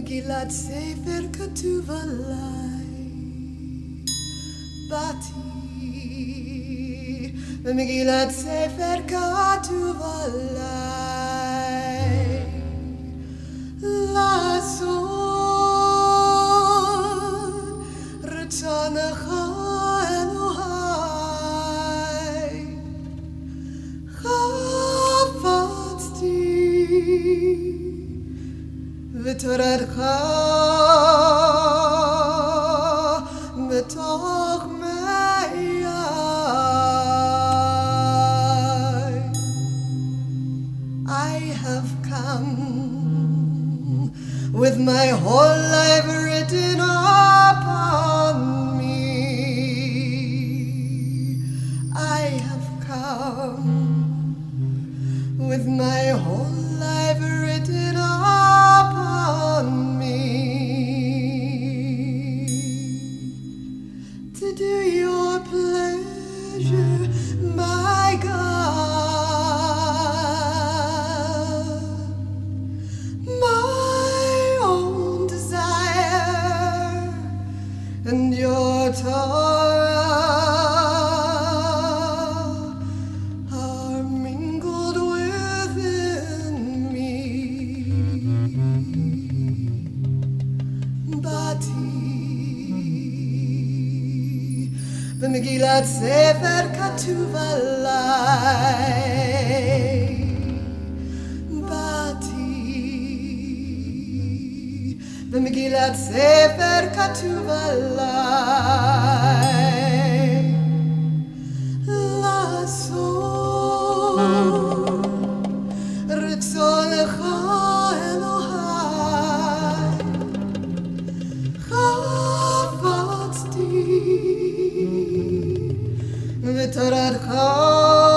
במגילת ספר כתוב עליי, באתי, במגילת ספר כתוב עליי, לעשות רצונך אלוהי, חפצתי ותורתך בתוך מעיי. I have come with my whole life written upon me. I have come with my whole life written upon me, to do your pleasure, my God, my own desire, and your Torah are mingled within me. Bati, במגילת ספר כתוב עליי, באתי, במגילת ספר כתוב עליי, לעשות רצונך אלוהי, חפצתי ותורתך